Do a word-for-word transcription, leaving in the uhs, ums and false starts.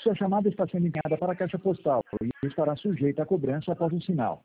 sua chamada está sendo encaminhada para a caixa postal e estará sujeita a cobrança após o sinal.